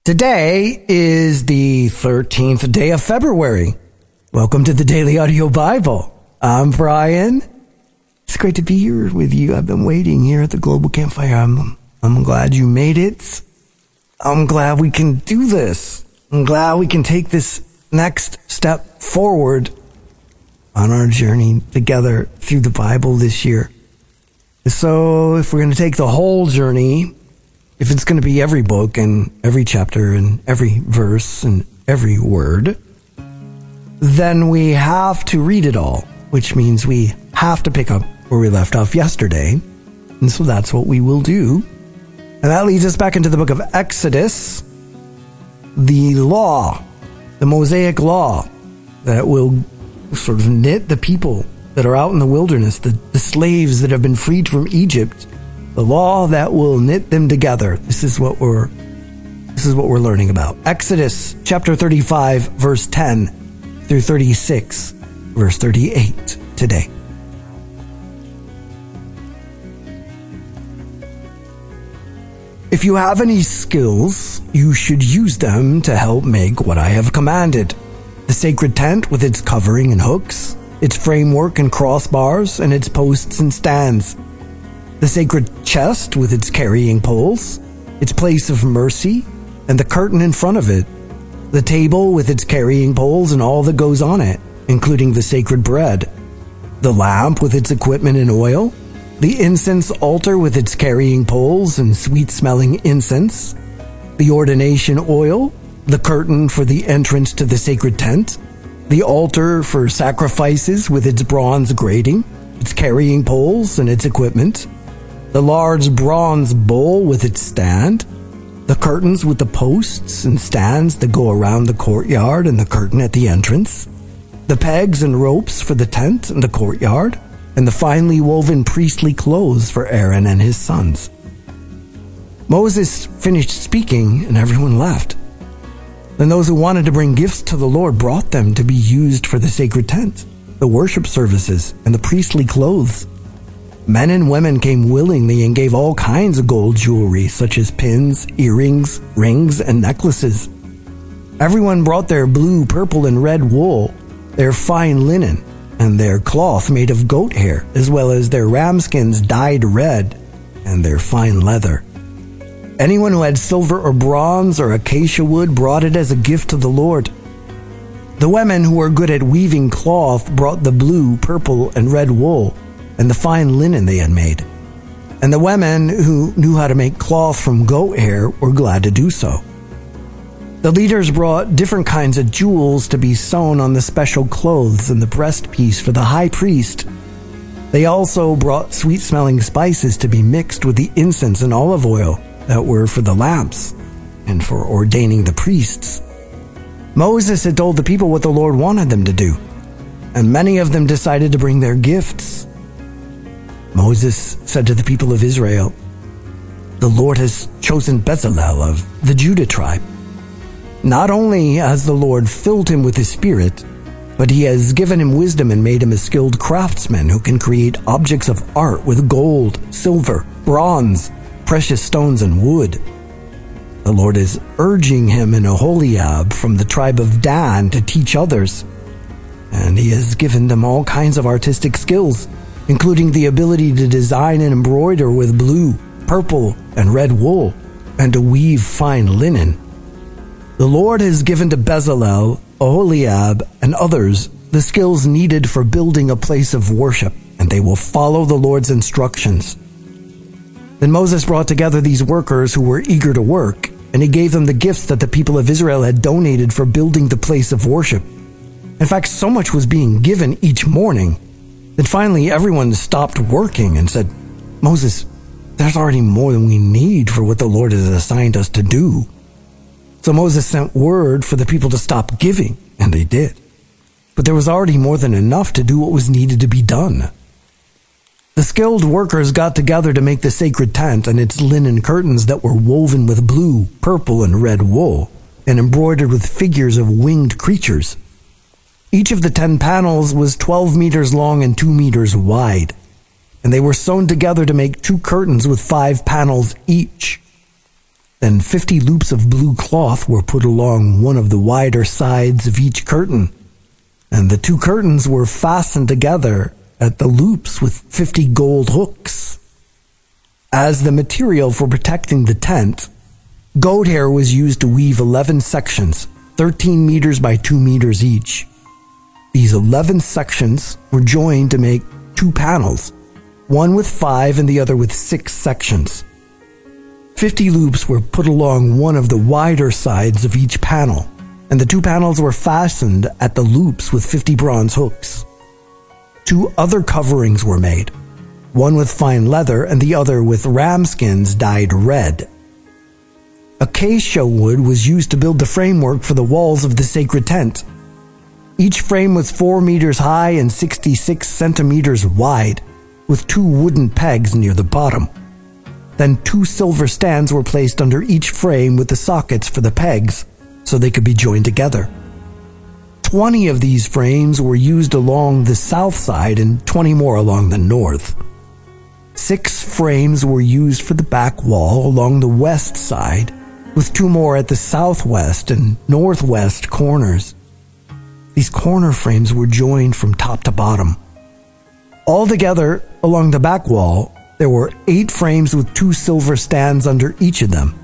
Today is the 13th day of February. Welcome to the Daily Audio Bible. I'm Brian. It's great to be here with you. I've been waiting here at the Global Campfire. I'm glad you made it. I'm glad we can do this. I'm glad we can take this next step forward on our journey together through the Bible this year. So if we're going to take the whole journey, if it's going to be every book and every chapter and every verse and every word, then we have to read it all, which means we have to pick up where we left off yesterday. And so that's what we will do. And that leads us back into the book of Exodus, the law, the Mosaic law that will sort of knit the people that are out in the wilderness, the slaves that have been freed from Egypt, the law that will knit them together. This is what we're learning about. Exodus chapter 35, verse 10 through 36, verse 38 today. If you have any skills, you should use them to help make what I have commanded. The sacred tent with its covering and hooks, its framework and crossbars, and its posts and stands. The sacred chest with its carrying poles, its place of mercy, and the curtain in front of it. The table with its carrying poles and all that goes on it, including the sacred bread. The lamp with its equipment and oil. The incense altar with its carrying poles and sweet-smelling incense. The ordination oil. The curtain for the entrance to the sacred tent. The altar for sacrifices with its bronze grating, its carrying poles and its equipment. The large bronze bowl with its stand, the curtains with the posts and stands that go around the courtyard and the curtain at the entrance, the pegs and ropes for the tent and the courtyard, and the finely woven priestly clothes for Aaron and his sons. Moses finished speaking and everyone left. Then those who wanted to bring gifts to the Lord brought them to be used for the sacred tent, the worship services, and the priestly clothes. Men and women came willingly and gave all kinds of gold jewelry, such as pins, earrings, rings, and necklaces. Everyone brought their blue, purple, and red wool, their fine linen, and their cloth made of goat hair, as well as their ram skins dyed red, and their fine leather. Anyone who had silver or bronze or acacia wood brought it as a gift to the Lord. The women who were good at weaving cloth brought the blue, purple, and red wool, and the fine linen they had made. And the women who knew how to make cloth from goat hair were glad to do so. The leaders brought different kinds of jewels to be sewn on the special clothes and the breastpiece for the high priest. They also brought sweet-smelling spices to be mixed with the incense and olive oil that were for the lamps and for ordaining the priests. Moses had told the people what the Lord wanted them to do, and many of them decided to bring their gifts. Moses said to the people of Israel, "The Lord has chosen Bezalel of the Judah tribe. Not only has the Lord filled him with his spirit, but he has given him wisdom and made him a skilled craftsman who can create objects of art with gold, silver, bronze, precious stones, and wood. The Lord is urging him and Aholiab from the tribe of Dan to teach others, and he has given them all kinds of artistic skills, including the ability to design and embroider with blue, purple, and red wool, and to weave fine linen. The Lord has given to Bezalel, Aholiab, and others the skills needed for building a place of worship, and they will follow the Lord's instructions." Then Moses brought together these workers who were eager to work, and he gave them the gifts that the people of Israel had donated for building the place of worship. In fact, so much was being given each morning that finally everyone stopped working and said, "Moses, there's already more than we need for what the Lord has assigned us to do." So Moses sent word for the people to stop giving, and they did. But there was already more than enough to do what was needed to be done. The skilled workers got together to make the sacred tent and its linen curtains that were woven with blue, purple, and red wool, and embroidered with figures of winged creatures. Each of the 10 panels was 12 meters long and 2 meters wide, and they were sewn together to make 2 curtains with 5 panels each. Then 50 loops of blue cloth were put along one of the wider sides of each curtain, and the two curtains were fastened together at the loops with 50 gold hooks. As the material for protecting the tent, goat hair was used to weave 11 sections, 13 meters by 2 meters each. These 11 sections were joined to make 2 panels, one with 5 and the other with 6 sections. 50 loops were put along one of the wider sides of each panel, and the 2 panels were fastened at the loops with 50 bronze hooks. 2 other coverings were made, one with fine leather and the other with ram skins dyed red. Acacia wood was used to build the framework for the walls of the sacred tent. Each frame was 4 meters high and 66 centimeters wide, with 2 wooden pegs near the bottom. Then 2 silver stands were placed under each frame with the sockets for the pegs, so they could be joined together. 20 of these frames were used along the south side and 20 more along the north. 6 frames were used for the back wall along the west side, with 2 more at the southwest and northwest corners. These corner frames were joined from top to bottom. Altogether, along the back wall, there were 8 frames with 2 silver stands under each of them.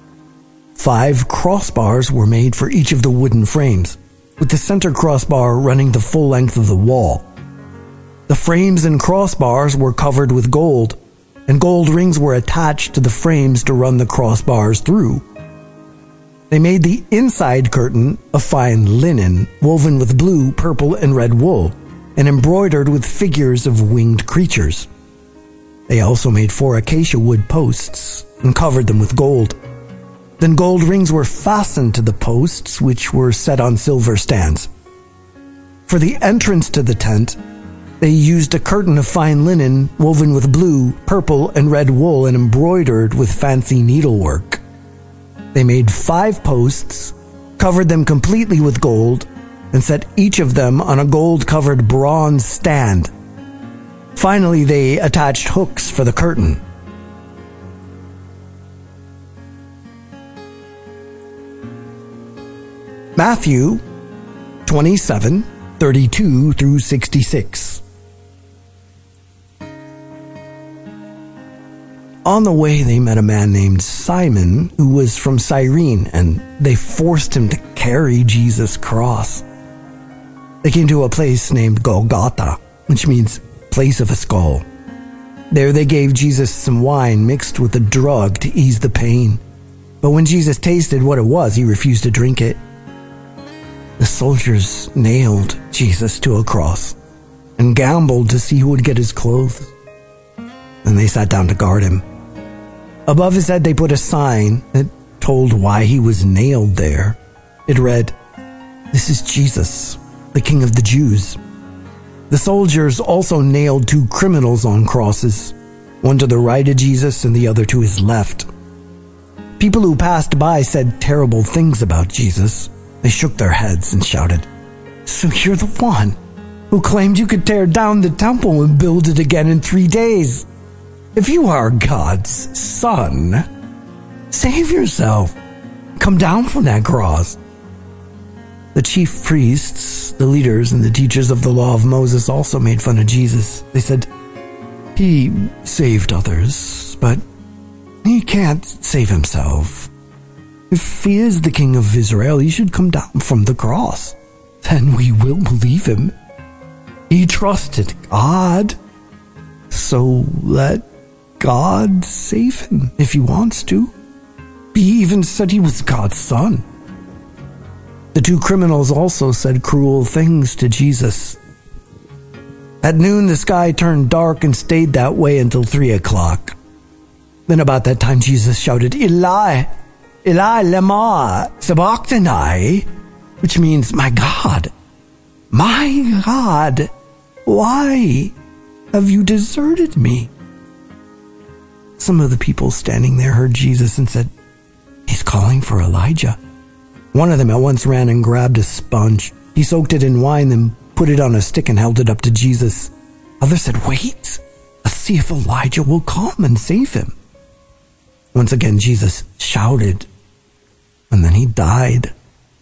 5 crossbars were made for each of the wooden frames, with the center crossbar running the full length of the wall. The frames and crossbars were covered with gold, and gold rings were attached to the frames to run the crossbars through. They made the inside curtain of fine linen, woven with blue, purple, and red wool, and embroidered with figures of winged creatures. They also made 4 acacia wood posts and covered them with gold. Then gold rings were fastened to the posts, which were set on silver stands. For the entrance to the tent, they used a curtain of fine linen woven with blue, purple, and red wool and embroidered with fancy needlework. They made 5 posts, covered them completely with gold, and set each of them on a gold-covered bronze stand. Finally, they attached hooks for the curtain. Matthew 27:32 through 66. On the way, they met a man named Simon who was from Cyrene, and they forced him to carry Jesus' cross. They came to a place named Golgotha, which means place of a skull. There they gave Jesus some wine mixed with a drug to ease the pain. But when Jesus tasted what it was, he refused to drink it. The soldiers nailed Jesus to a cross and gambled to see who would get his clothes. Then they sat down to guard him. Above his head they put a sign that told why he was nailed there. It read, "This is Jesus, the King of the Jews." The soldiers also nailed 2 criminals on crosses, one to the right of Jesus and the other to his left. People who passed by said terrible things about Jesus. They shook their heads and shouted, "So you're the one who claimed you could tear down the temple and build it again in 3 days? If you are God's son, save yourself. Come down from that cross." The chief priests, the leaders, and the teachers of the law of Moses also made fun of Jesus. They said, "He saved others, but he can't save himself. If he is the King of Israel, he should come down from the cross. Then we will believe him. He trusted God, so let God save him if he wants to. He even said he was God's son." The 2 criminals also said cruel things to Jesus. At noon, the sky turned dark and stayed that way until 3 o'clock. Then about that time, Jesus shouted, "Eli, Eli, lema sabachthani," which means, my God, why have you deserted me?" Some of the people standing there heard Jesus and said, "He's calling for Elijah." One of them at once ran and grabbed a sponge. He soaked it in wine, then put it on a stick and held it up to Jesus. Others said, "Wait, let's see if Elijah will come and save him." Once again, Jesus shouted, and then he died.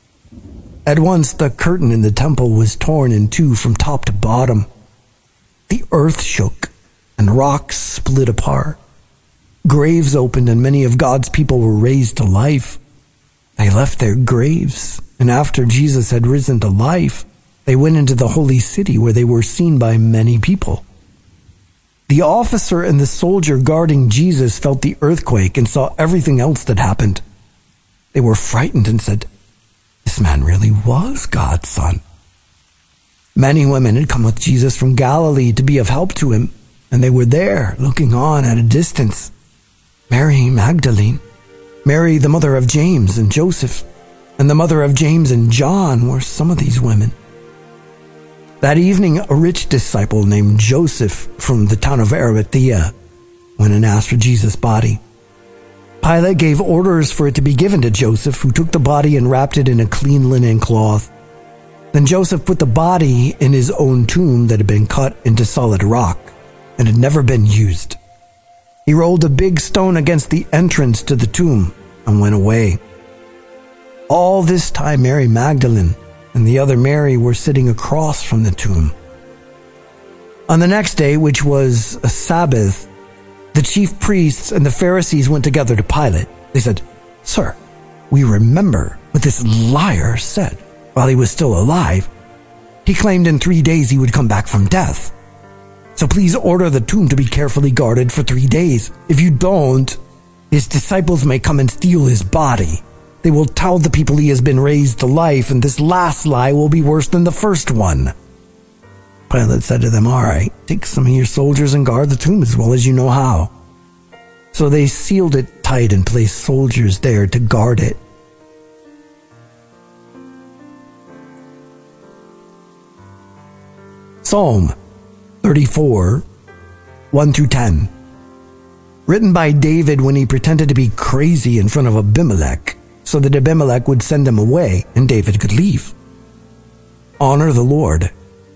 At once, the curtain in the temple was torn in two from top to bottom. The earth shook, and rocks split apart. Graves opened, and many of God's people were raised to life. They left their graves, and after Jesus had risen to life, they went into the holy city where they were seen by many people. The officer and the soldier guarding Jesus felt the earthquake and saw everything else that happened. They were frightened and said, "This man really was God's son." Many women had come with Jesus from Galilee to be of help to him, and they were there looking on at a distance. Mary Magdalene, Mary the mother of James and Joseph, and the mother of James and John were some of these women. That evening, a rich disciple named Joseph from the town of Arimathea went and asked for Jesus' body. Pilate gave orders for it to be given to Joseph, who took the body and wrapped it in a clean linen cloth. Then Joseph put the body in his own tomb that had been cut into solid rock and had never been used. He rolled a big stone against the entrance to the tomb and went away. All this time, Mary Magdalene and the other Mary were sitting across from the tomb. On the next day, which was a Sabbath, the chief priests and the Pharisees went together to Pilate. They said, "Sir, we remember what this liar said while he was still alive. He claimed in 3 days he would come back from death. So please order the tomb to be carefully guarded for 3 days. If you don't, his disciples may come and steal his body. They will tell the people he has been raised to life, and this last lie will be worse than the first one." Pilate said to them, "All right, take some of your soldiers and guard the tomb as well as you know how." So they sealed it tight and placed soldiers there to guard it. Psalm 34, 1-10. Written by David when he pretended to be crazy in front of Abimelech, so that Abimelech would send him away and David could leave. Honor the Lord.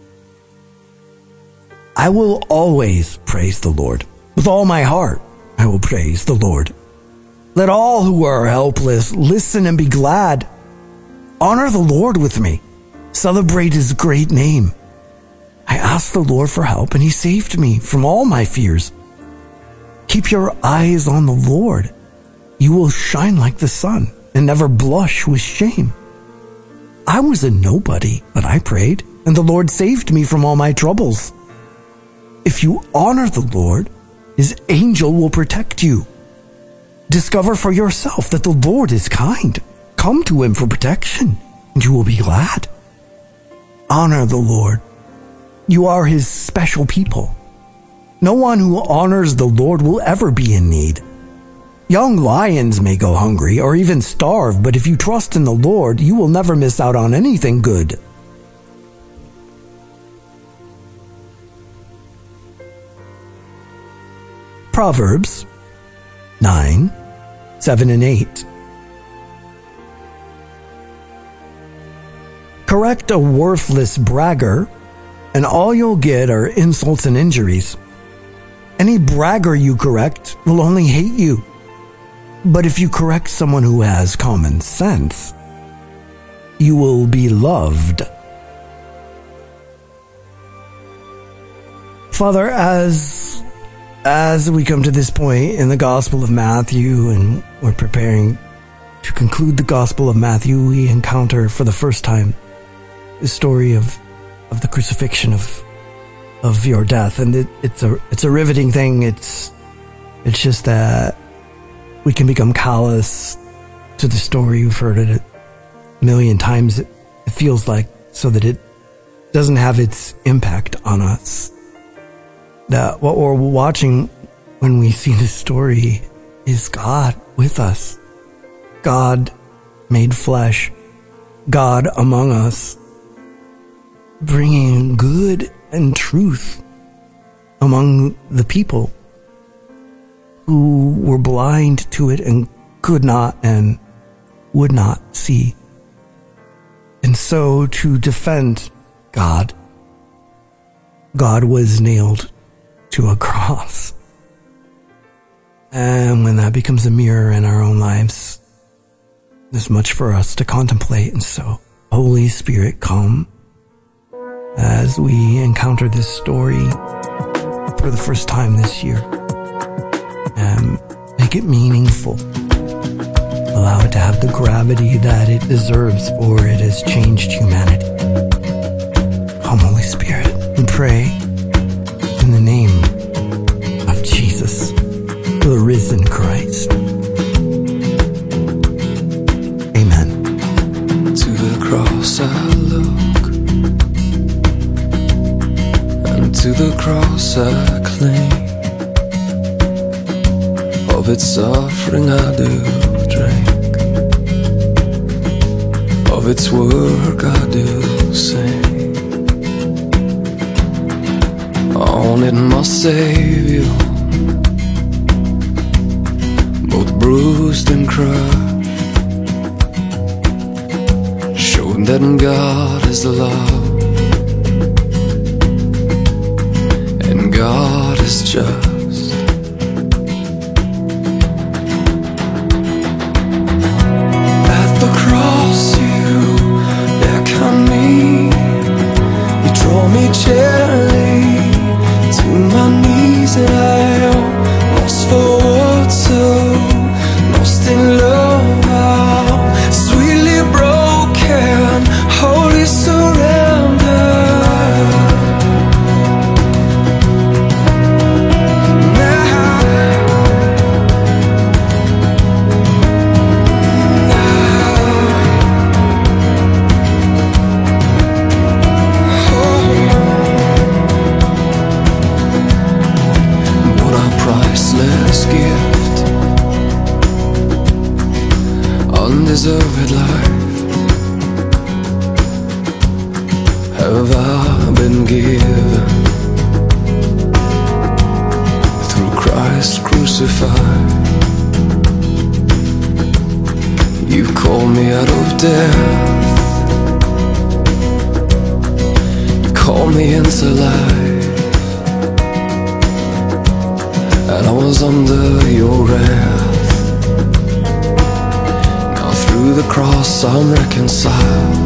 I will always praise the Lord. With all my heart, I will praise the Lord. Let all who are helpless listen and be glad. Honor the Lord with me. Celebrate his great name. I asked the Lord for help, and he saved me from all my fears. Keep your eyes on the Lord. You will shine like the sun and never blush with shame. I was a nobody, but I prayed, and the Lord saved me from all my troubles. If you honor the Lord, his angel will protect you. Discover for yourself that the Lord is kind. Come to him for protection, and you will be glad. Honor the Lord. You are his special people. No one who honors the Lord will ever be in need. Young lions may go hungry or even starve, but if you trust in the Lord, you will never miss out on anything good. Proverbs 9, 7 and 8. Correct a worthless bragger, and all you'll get are insults and injuries. Any bragger you correct will only hate you. But if you correct someone who has common sense, you will be loved. Father, as we come to this point in the Gospel of Matthew and we're preparing to conclude the Gospel of Matthew, we encounter for the first time the story of the crucifixion of your death, and it's a riveting thing. It's just that we can become callous to the story. We've heard it a million times. It feels like, so that it doesn't have its impact on us. That what we're watching when we see this story is God with us, God made flesh, God among us, bringing good and truth among the people who were blind to it and could not and would not see. And so to defend God was nailed to a cross. And when that becomes a mirror in our own lives, there's much for us to contemplate. And so, Holy Spirit, come as we encounter this story for the first time this year. And make it meaningful. Allow it to have the gravity that it deserves, for it has changed humanity. Come, Holy Spirit, and pray in the name of Jesus, the risen Christ. Amen. To the cross I look, and to the cross I cling. Of its suffering I do drink, of its work I do sing. On it my Savior, both bruised and crushed, showed that God is love, and God is just. At the cross you beckon me, you draw me gently to my knees, and I am lost for words, so lost in love. I'm sweetly broken, wholly surrendered. Gift, undeserved life have I been given through Christ crucified. You called me out of death, you called me into life, and I was under your wrath. Now through the cross I'm reconciled.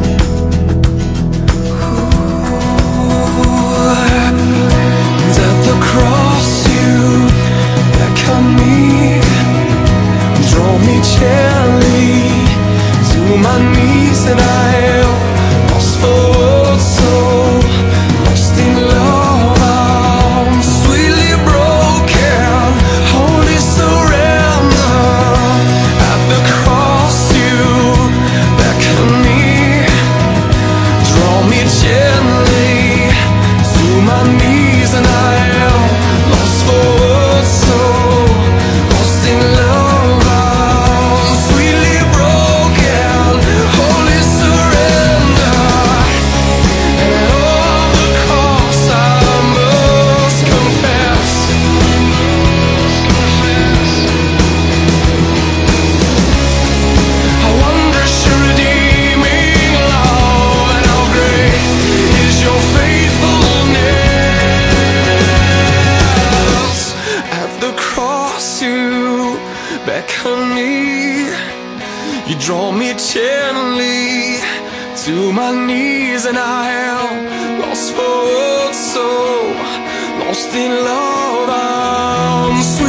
And at the cross you beckon me, draw me gently to my knees, and I am lost for words, so lost in love. I'm sweetly broken, holy surrender. At the cross you beckon me, draw me gently to my knees, and I am lost for words, so lost in love. I'm sweetly broken, holy surrender. And on the cross I must confess, how wondrous your redeeming love, and how great is your faithfulness. At the cross you beckon me, you draw me gently to my knees, and I am lost for words, so lost in love. I'm